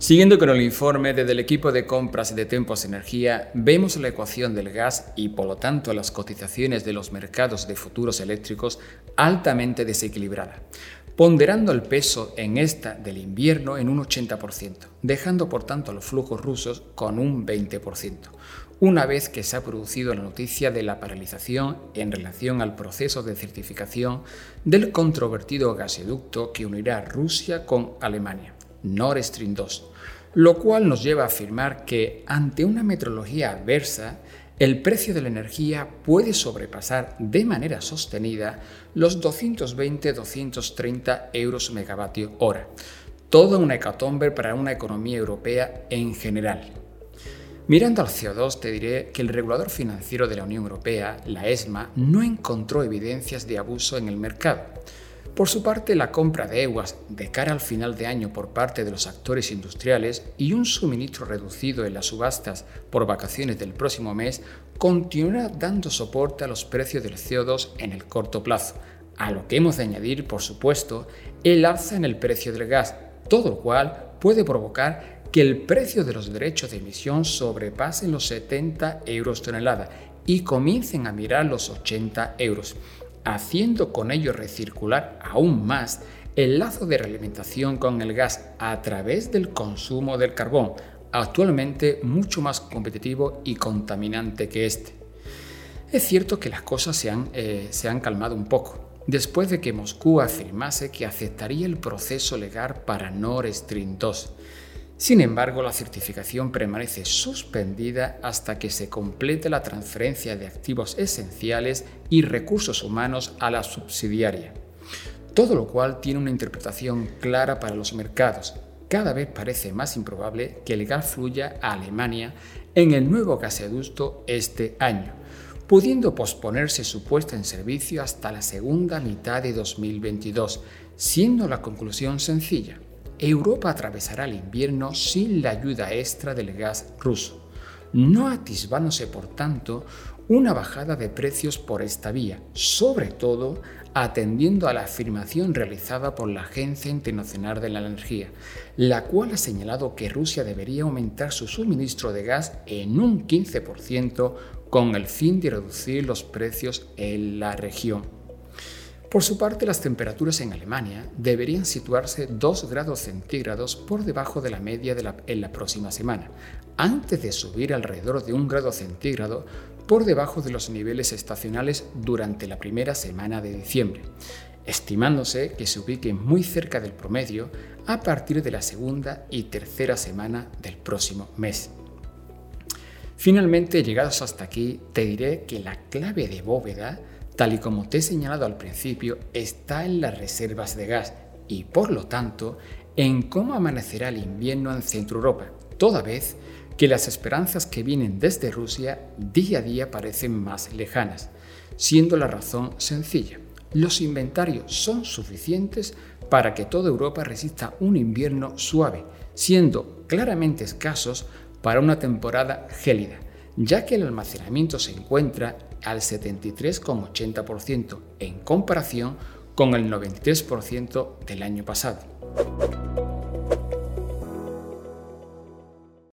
Siguiendo con el informe, desde el equipo de compras de Tempos Energía, vemos la ecuación del gas y, por lo tanto, las cotizaciones de los mercados de futuros eléctricos altamente desequilibrada, ponderando el peso en esta del invierno en un 80%, dejando por tanto a los flujos rusos con un 20%, una vez que se ha producido la noticia de la paralización en relación al proceso de certificación del controvertido gasoducto que unirá Rusia con Alemania, Nord Stream 2, lo cual nos lleva a afirmar que ante una meteorología adversa, el precio de la energía puede sobrepasar de manera sostenida los 220-230 euros megavatio hora, toda una hecatombe para una economía europea en general. Mirando al CO2, te diré que el regulador financiero de la Unión Europea, la ESMA, no encontró evidencias de abuso en el mercado. Por su parte, la compra de EUAs de cara al final de año por parte de los actores industriales y un suministro reducido en las subastas por vacaciones del próximo mes continuará dando soporte a los precios del CO2 en el corto plazo, a lo que hemos de añadir, por supuesto, el alza en el precio del gas, todo lo cual puede provocar que el precio de los derechos de emisión sobrepasen los 70 euros tonelada y comiencen a mirar los 80 euros. Haciendo con ello recircular aún más el lazo de realimentación con el gas a través del consumo del carbón, actualmente mucho más competitivo y contaminante que este. Es cierto que las cosas se han calmado un poco, después de que Moscú afirmase que aceptaría el proceso legal para Nord Stream 2. Sin embargo, la certificación permanece suspendida hasta que se complete la transferencia de activos esenciales y recursos humanos a la subsidiaria. Todo lo cual tiene una interpretación clara para los mercados. Cada vez parece más improbable que el gas fluya a Alemania en el nuevo gasoducto este año, pudiendo posponerse su puesta en servicio hasta la segunda mitad de 2022, siendo la conclusión sencilla. Europa atravesará el invierno sin la ayuda extra del gas ruso, no atisbándose por tanto una bajada de precios por esta vía, sobre todo atendiendo a la afirmación realizada por la Agencia Internacional de la Energía, la cual ha señalado que Rusia debería aumentar su suministro de gas en un 15% con el fin de reducir los precios en la región. Por su parte, las temperaturas en Alemania deberían situarse 2 grados centígrados por debajo de la media en la próxima semana, antes de subir alrededor de 1 grado centígrado por debajo de los niveles estacionales durante la primera semana de diciembre, estimándose que se ubiquen muy cerca del promedio a partir de la segunda y tercera semana del próximo mes. Finalmente, llegados hasta aquí, te diré que la clave de bóveda, tal y como te he señalado al principio, está en las reservas de gas y, por lo tanto, en cómo amanecerá el invierno en Centro Europa, toda vez que las esperanzas que vienen desde Rusia día a día parecen más lejanas, siendo la razón sencilla. Los inventarios son suficientes para que toda Europa resista un invierno suave, siendo claramente escasos para una temporada gélida, ya que el almacenamiento se encuentra al 73,80% en comparación con el 93% del año pasado.